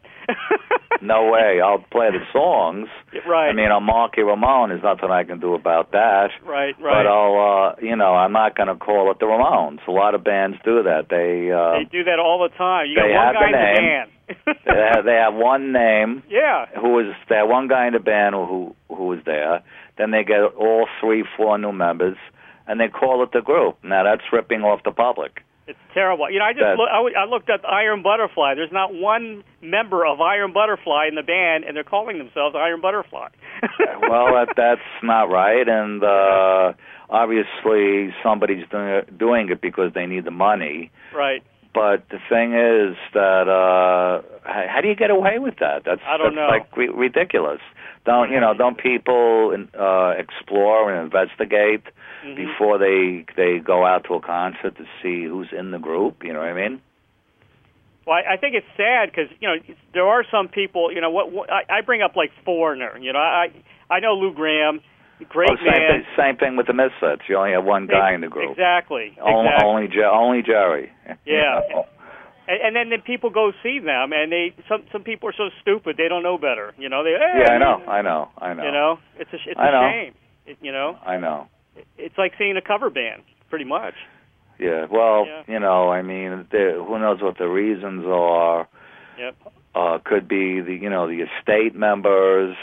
No way. I'll play the songs. Right. I mean, I'm Marky Ramone. There's nothing I can do about that. Right, But right. I'll, uh, you know, I'm not going to call it the Ramones. A lot of bands do that. They uh, They do that all the time. You got they one have guy the in the name. band. they, have, they have one name. Yeah. Who was they have one guy in the band who who was there. Then they get all three, four new members, and they call it the group. Now that's ripping off the public. It's terrible. You know, I just That- look, I, w- I looked up Iron Butterfly. There's not one member of Iron Butterfly in the band, and they're calling themselves Iron Butterfly. Well, that, that's not right, and uh, obviously somebody's doing it, doing it because they need the money. Right. But the thing is that uh, how, how do you get away with that? That's I don't that's know. like ri- ridiculous. Don't you know? Don't people uh, explore and investigate Mhm. before they they go out to a concert to see who's in the group? You know what I mean? Well, I, I think it's sad because you know there are some people. You know what? what I, I bring up like Foreigner. You know, I I know Lou Graham, great Oh, same man. thing. Same thing with the Misfits. You only have one guy in the group. Exactly. Only exactly. only, Je- only Jerry. Yeah. You know? And, and then, then people go see them, and they some some people are so stupid they don't know better. You know, they Yeah, I know, I know, I know. You know, it's a it's a I know. shame. It, you know, I know. it's like seeing a cover band, pretty much. Yeah. Well, Yeah. you know, I mean, there- who knows what the reasons are? Yep. Uh, could be the you know the estate members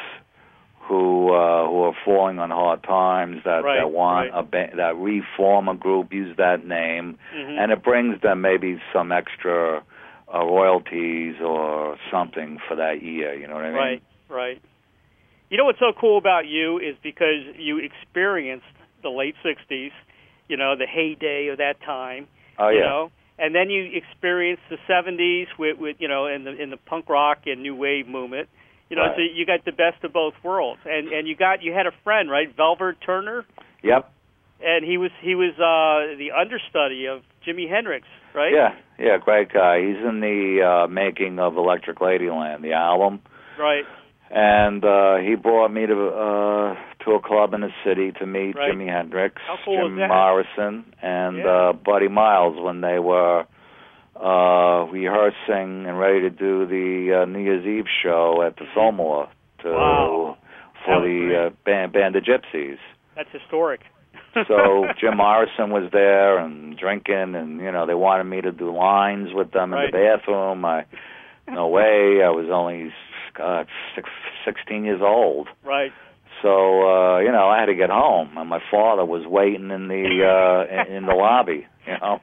who uh, who are falling on hard times that, Right, that want right. a ba- that reform a group, use that name, Mhm. and it brings them maybe some extra uh, royalties or something for that year. You know what I mean? Right. Right. You know what's so cool about you is because you experienced the late sixties, you know, the heyday of that time. Oh you yeah. know, and then you experienced the seventies with, with you know, in the in the punk rock and new wave movement. You know, Right. so you got the best of both worlds, and and you got you had a friend, right, Velvet Turner, Yep. and he was he was uh, the understudy of Jimi Hendrix, right? Yeah. Yeah. Great guy. He's in the uh, making of Electric Ladyland, the album. Right. And uh, he brought me to uh, to a club in the city to meet Right. Jimi Hendrix, How cool Jim is that? Morrison, and Yeah. uh, Buddy Miles when they were uh, rehearsing and ready to do the uh, New Year's Eve show at the Fillmore to Wow. That for was the great. uh, band, band of Gypsies. That's historic. So Jim Morrison was there and drinking, and you know they wanted me to do lines with them Right. in the bathroom. I no way. I was only God, six, sixteen years old. Right. So uh, you know, I had to get home, and my father was waiting in the uh, in, in the lobby. You know,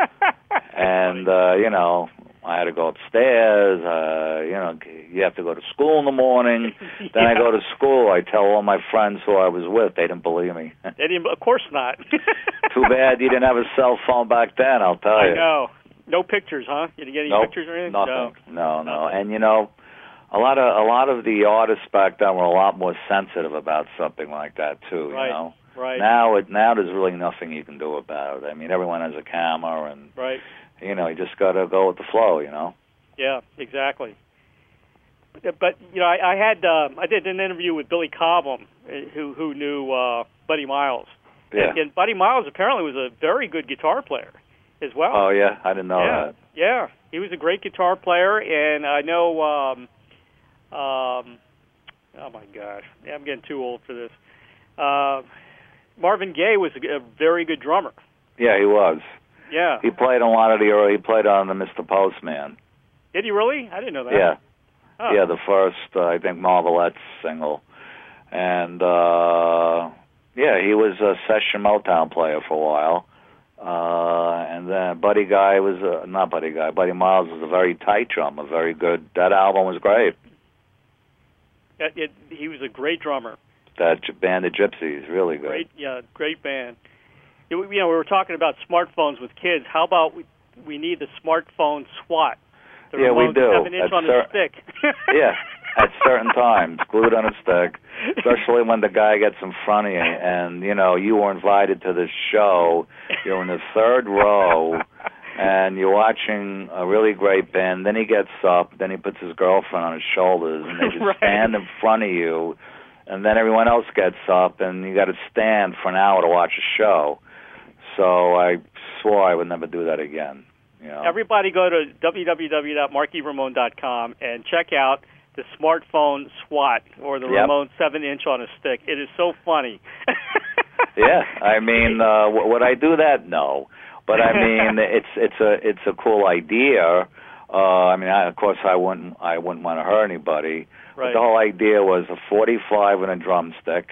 and uh, you know, I had to go upstairs. Uh, you know, you have to go to school in the morning. Then I go to school. I tell all my friends who I was with. They didn't believe me. They didn't- of course not. Too bad you didn't have a cell phone back then. I'll tell I you. know. No pictures, huh? You didn't get any Nope, pictures or anything? nothing. No, no. Nothing. And you know, a lot of a lot of the artists back then were a lot more sensitive about something like that too. Right. You know. Right. Now, it, now there's really nothing you can do about it. I mean, everyone has a camera, and Right. you know, you just got to go with the flow. You know. Yeah, exactly. But, but you know, I, I had uh, I did an interview with Billy Cobham, uh, who who knew uh, Buddy Miles. Yeah. And, and Buddy Miles apparently was a very good guitar player as well. Oh yeah, I didn't know yeah, that. yeah, he was a great guitar player, and I know. Um, um, oh my gosh, yeah, I'm getting too old for this. Uh, Marvin Gaye was a, a very good drummer. Yeah, he was. Yeah. He played on a lot of the early. He played on the Mister Postman. Did he really? I didn't know that. Yeah. Oh. Yeah, the first, uh, I think, Marvelettes single. And, uh, yeah, he was a session Motown player for a while. Uh, and then Buddy Guy was, uh, not Buddy Guy, Buddy Miles was a very tight drummer, very good. That album was great. It, it, he was a great drummer. That J- band of Gypsies, really good. Great, yeah, great band. You know, we were talking about smartphones with kids. How about we, we need the smartphone SWAT? The Yeah, we remote do. Seven inch At on cer- a stick. Yeah, at certain times, glued on a stick, especially when the guy gets in front of you, and you know you were invited to the show. You're in the third row, and you're watching a really great band. Then he gets up, then he puts his girlfriend on his shoulders, and they just Right. stand in front of you. And then everyone else gets up, and you got to stand for an hour to watch a show. So I swore I would never do that again. You know? Everybody go to w w w dot marky ramone dot com and check out the smartphone SWAT, or the Yep. Ramone seven inch on a stick. It is so funny. Yeah, I mean, uh, w- would I do that? No, but I mean, it's it's a it's a cool idea. Uh, I mean, I, of course, I wouldn't I wouldn't want to hurt anybody. Right. But the whole idea was a forty-five and a drumstick,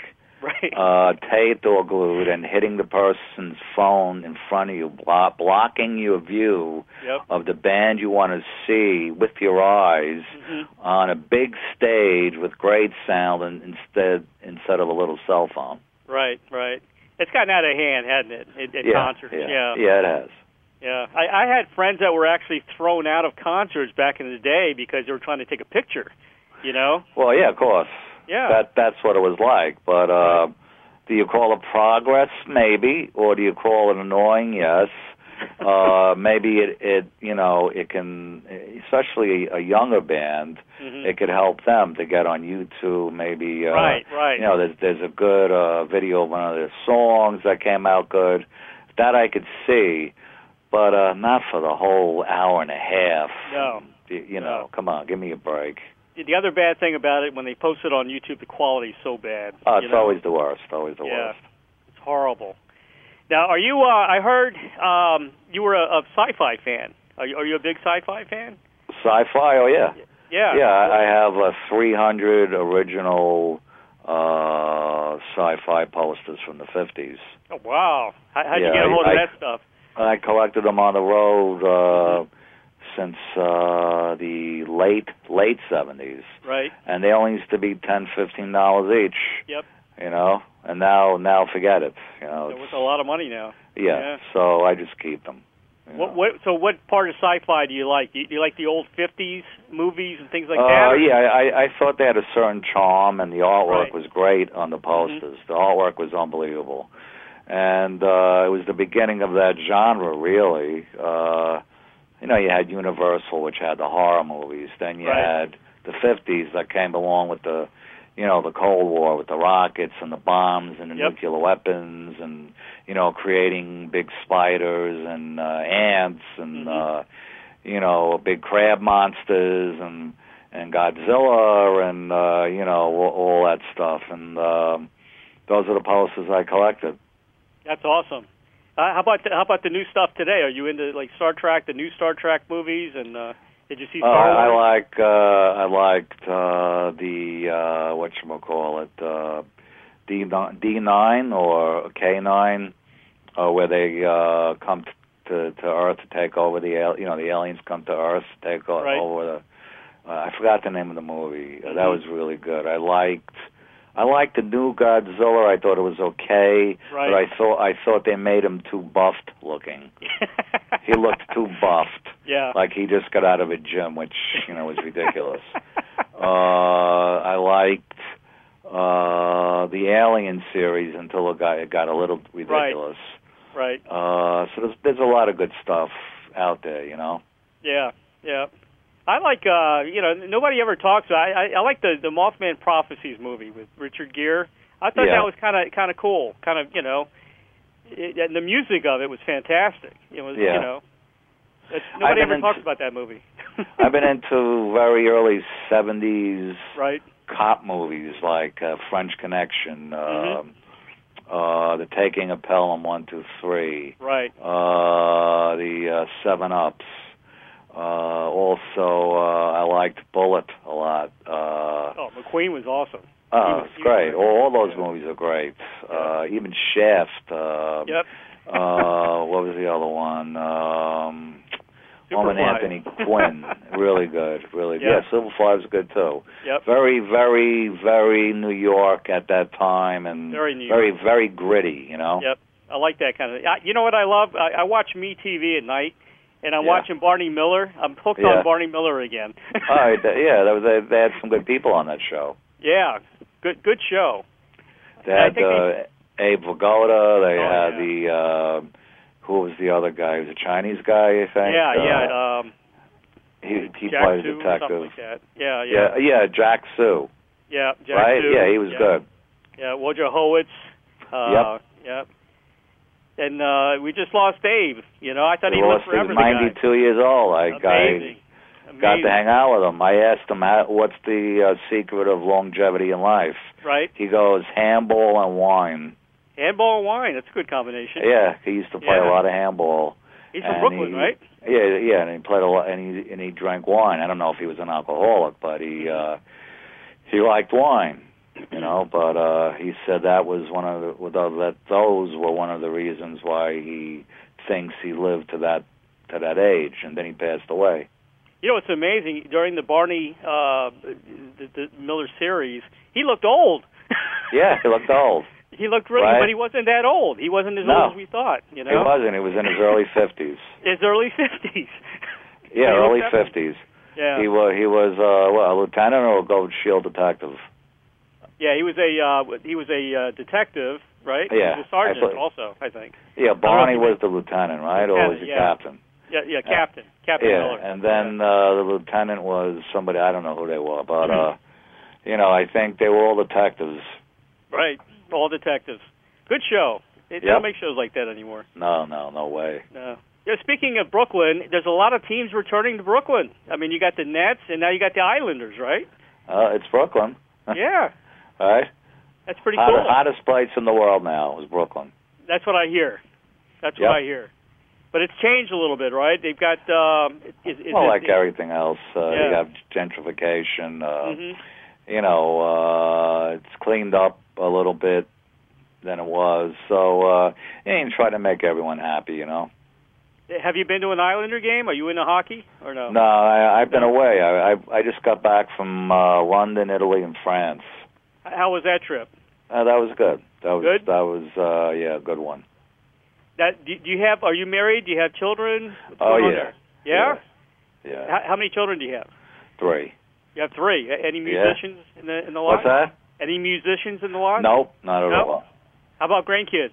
right. uh, taped or glued, and hitting the person's phone in front of you, blo- blocking your view yep. of the band you want to see with your eyes mm-hmm. on a big stage with great sound, and instead instead of a little cell phone. Right, right. It's gotten out of hand, hasn't it? At, at yeah, concerts, yeah, yeah, yeah, it has. Yeah, I, I had friends that were actually thrown out of concerts back in the day because they were trying to take a picture. You know? Well, yeah, of course. Yeah. That that's what it was like. But uh, right. do you call it progress? Maybe, or do you call it annoying? Yes. uh, maybe it, it, you know, it can, especially a younger band, mm-hmm. it could help them to get on YouTube. Maybe, uh, right, right. You know, there's there's a good uh, video of one of their songs that came out good. That I could see, but uh, not for the whole hour and a half. No. You, you know, no. come on, give me a break. The other bad thing about it, when they post it on YouTube, the quality's so bad. Oh, it's you know? always the worst. Always the yeah. worst. It's horrible. Now, are you? Uh, I heard um, you were a, a sci-fi fan. Are you, are you a big sci-fi fan? Sci-fi? Oh yeah. Yeah. Yeah, I, I have uh, three hundred original uh, sci-fi posters from the fifties. Oh wow! How, how'd yeah, you get a hold I, of I, that stuff? I collected them on the road uh, since uh, the late late seventies. Right. And they only used to be ten, fifteen dollars each. Yep. You know, and now now forget it. You know, it's worth a lot of money now. Yeah. yeah. So I just keep them. What, what, so what part of sci-fi do you like? Do you, do you like the old fifties movies and things like uh, that? Yeah, I, I thought they had a certain charm, and the artwork right. was great on the posters. Mm-hmm. The artwork was unbelievable. And uh, it was the beginning of that genre, really. Uh, you know, you had Universal, which had the horror movies. Then you right. had the fifties that came along with the, you know, the Cold War with the rockets and the bombs and the yep. nuclear weapons and, you know, creating big spiders and uh, ants and, mm-hmm. uh, you know, big crab monsters and and Godzilla and, uh, you know, all, all that stuff. And uh, those are the posters I collected. That's awesome. Uh, how about the, how about the new stuff today? Are you into like Star Trek, the new Star Trek movies? And uh, did you see Star uh, Wars? I like uh, I liked uh, the uh, whatchamacallit, uh D D nine or K nine, uh, where they uh, come to to Earth to take over the al- you know the aliens come to Earth to take o- right. over the. Uh, I forgot the name of the movie. Uh, mm-hmm. That was really good. I liked. I liked the new Godzilla. I thought it was okay, right. but I thought I thought they made him too buffed looking. He looked too buffed, yeah, like he just got out of a gym, which you know was ridiculous. uh, I liked uh, the Alien series until it got it got a little ridiculous. Right. right. Uh, so there's there's a lot of good stuff out there, you know. Yeah. Yeah. I like, uh, you know, nobody ever talks about. I, I, I like the the Mothman Prophecies movie with Richard Gere. I thought yeah. that was kind of kind of cool. Kind of, you know, it, and the music of it was fantastic. It was, yeah. you know, it's, nobody ever into, talks about that movie. I've been into very early seventies right. cop movies like uh, French Connection, uh, mm-hmm. uh, The Taking of Pelham One Two Three, right? Uh, the uh, Seven Ups. Uh, also, uh, I liked Bullet a lot. Uh, oh, McQueen was awesome. Oh, was, it's great. All, all those yeah. movies are great. Yeah. Uh, even Shaft. Uh, yep. uh, what was the other one? Um, one with Superfly. Anthony Quinn. Really good. Really good. Yeah, yeah Superfly was good, too. Yep. Very, very, very New York at that time. And very, New very, York. very gritty, you know? Yep. I like that kind of. I, you know what I love? I, I watch MeTV at night. And I'm yeah. watching Barney Miller. I'm hooked yeah. on Barney Miller again. All right, yeah, that was, they, they had some good people on that show. Yeah, good good show. They had uh, they... Abe Vigoda. They oh, had yeah. the, uh, who was the other guy? He was a Chinese guy, I think. Yeah, uh, yeah. Um, he he Jack played a Sue detective. Or something like that. Yeah, yeah. Yeah, yeah, Jack Sue. Yeah, Jack right? Sue. Yeah, he was yeah. good. Yeah, Wojciechowicz. Uh, yep. Yep. And uh, we just lost Dave. You know, I thought we he lost, lived forever. He was ninety-two years old. I Amazing. got, Amazing. got to hang out with him. I asked him, how, what's the uh, secret of longevity in life? Right. He goes, handball and wine. Handball and wine. That's a good combination. Yeah, he used to play yeah. a lot of handball. He's from Brooklyn, he, right? Yeah, yeah, and he played a lot, and he and he drank wine. I don't know if he was an alcoholic, but he uh, he liked wine. you know. But uh, he said that was one of the that those were one of the reasons why he thinks he lived to that to that age, and then he passed away. You know, it's amazing. During the Barney uh, the, the Miller series, he looked old. Yeah, he looked old. He looked really, right? but he wasn't that old. He wasn't as no. old as we thought. You know, he wasn't. He was in his early fifties. His early fifties. Yeah, early fifties. Yeah. He was he was uh, what, a lieutenant or a Gold Shield detective. Yeah, he was a uh, he was a uh, detective, right? Yeah, he was a sergeant I also, I think. Yeah, Barney was the lieutenant, right, lieutenant, or was he yeah. captain? Yeah, yeah, captain, Captain yeah, Miller. and then uh, the lieutenant was somebody, I don't know who they were, but uh, you know, I think they were all detectives. Right, all detectives. Good show. They yep. don't make shows like that anymore. No, no, no way. No. Yeah, speaking of Brooklyn, there's a lot of teams returning to Brooklyn. I mean, you got the Nets, and now you got the Islanders, right? Uh, it's Brooklyn. Yeah. Right? That's pretty Hot, cool. Hottest place in the world now is Brooklyn. That's what I hear. That's yep. what I hear. But it's changed a little bit, right? They've got... Um, is, is well, it, like is, everything else. Uh, yeah. You have gentrification. Uh, mm-hmm. You know, uh, it's cleaned up a little bit than it was. So, uh, you ain't trying to make everyone happy, you know. Have you been to an Islander game? Are you into hockey or no? No, I, I've been no. away. I, I I just got back from uh, London, Italy, and France. How was that trip? Uh, that was good. That was good? That was uh, yeah, a good one. That do, do you have? Are you married? Do you have children? What's oh going yeah. on there? Yeah. Yeah. How, how many children do you have? Three. You have three. Any musicians yeah. in the in the lot? What's that? Any musicians in the lot? Nope, not at nope. all. How about grandkids?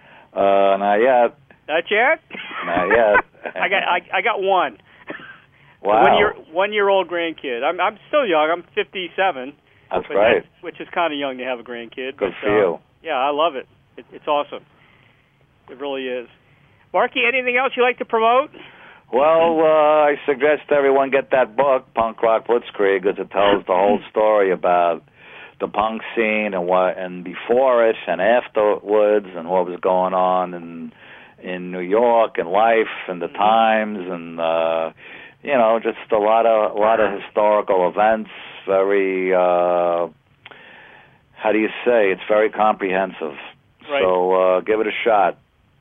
Uh, not yet. Not yet? Not yet. I got I, I got one. Wow. One year one year old grandkid. I'm I'm still young. I'm fifty-seven. That's great. That's, which is kind of young to have a grandkid. Good but, for uh, you. Yeah, I love it. it. It's awesome. It really is. Marky, anything else you like to promote? Well, uh, I suggest everyone get that book, Punk Rock Blitzkrieg, because it tells the whole story about the punk scene and what, and before it and afterwards, and what was going on in in New York and life and the mm-hmm. times, and uh, you know, just a lot of a lot of historical events. Very, uh, how do you say? It's very comprehensive. Right. So uh, give it a shot.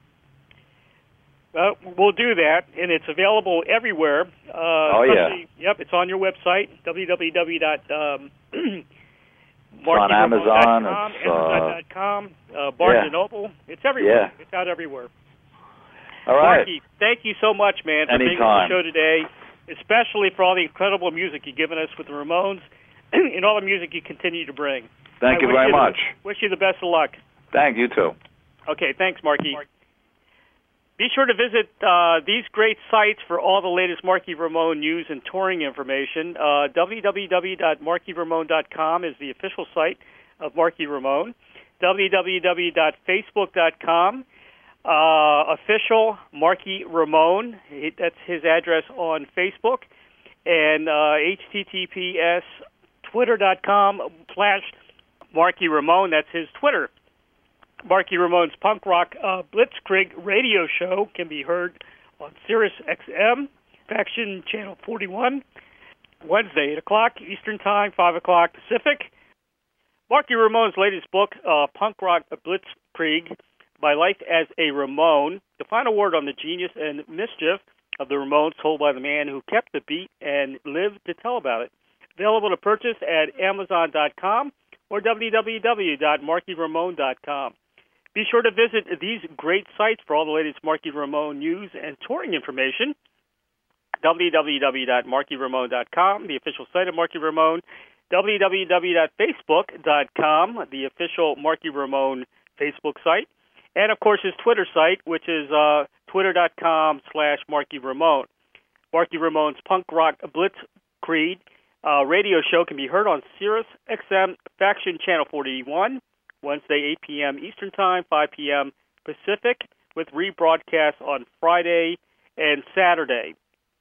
Well, we'll do that, and it's available everywhere. Uh, oh, yeah. Yep, it's on your website, w w w dot marky it's on Amazon. It's, Amazon dot com, uh, Barnes yeah. and Noble. It's everywhere. Yeah. It's out everywhere. All right. Marky, thank you so much, man, for Anytime. being on the show today, especially for all the incredible music you've given us with the Ramones and all the music you continue to bring. Thank I you very you much. The, wish you the best of luck. Thank you, too. Okay, thanks, Marky. Be sure to visit uh, these great sites for all the latest Marky Ramone news and touring information. Uh, w w w dot marky ramone dot com is the official site of Marky Ramone. w w w dot facebook dot com, uh, official Marky Ramone. That's his address on Facebook. And uh, h t t p s twitter dot com slash Marky Ramone. That's his Twitter. Marky Ramone's Punk Rock uh, Blitzkrieg radio show can be heard on Sirius X M, Faction Channel forty-one, Wednesday, eight o'clock Eastern Time, five o'clock Pacific. Marky Ramone's latest book, uh, Punk Rock Blitzkrieg, My Life as a Ramone, the final word on the genius and mischief of the Ramones told by the man who kept the beat and lived to tell about it. Available to purchase at amazon dot com or w w w dot marky ramone dot com. Be sure to visit these great sites for all the latest Marky Ramone news and touring information. w w w dot marky ramone dot com, the official site of Marky Ramone. w w w dot facebook dot com, the official Marky Ramone Facebook site. And, of course, his Twitter site, which is uh, twitter dot com slash Marky Ramone. Marky Ramone's Punk Rock Blitzkrieg uh, radio show can be heard on Sirius X M Faction Channel forty-one, Wednesday, eight p.m. Eastern Time, five p.m. Pacific, with rebroadcasts on Friday and Saturday.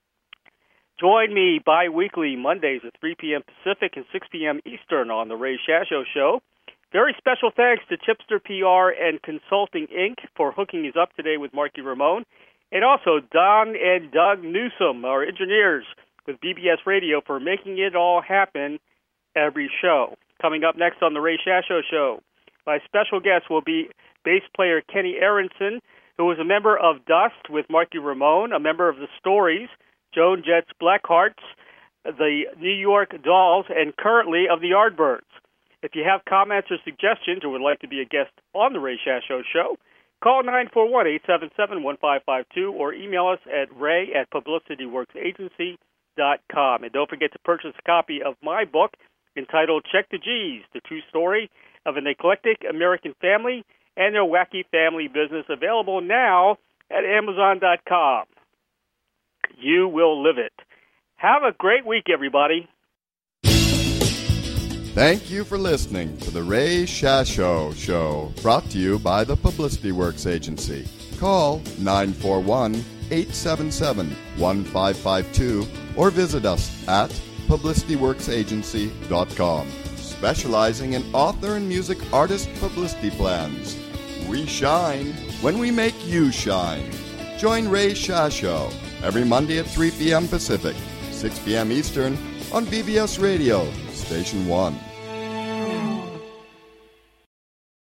Join me bi-weekly Mondays at three p.m. Pacific and six p.m. Eastern on The Ray Shasho Show. Very special thanks to Chipster P R and Consulting, Incorporated for hooking us up today with Marky Ramone. And also Don and Doug Newsom, our engineers with B B S Radio, for making it all happen every show. Coming up next on the Ray Shasho Show, my special guest will be bass player Kenny Aronson, who was a member of Dust with Marky Ramone, a member of the Stories, Joan Jett's Blackhearts, the New York Dolls, and currently of the Yardbirds. If you have comments or suggestions or would like to be a guest on the Ray Shasho Show, call nine four one, eight seven seven, one five five two or email us at ray at publicityworksagency dot com. And don't forget to purchase a copy of my book entitled Check the G's, the true story of an eclectic American family and their wacky family business, available now at amazon dot com. You will live it. Have a great week, everybody. Thank you for listening to the Ray Shasho Show, brought to you by the Publicity Works Agency. Call nine four one, eight seven seven, one five five two or visit us at publicity works agency dot com. Specializing in author and music artist publicity plans. We shine when we make you shine. Join Ray Shasho every Monday at three p.m. Pacific, six p.m. Eastern on B B S Radio, Station one.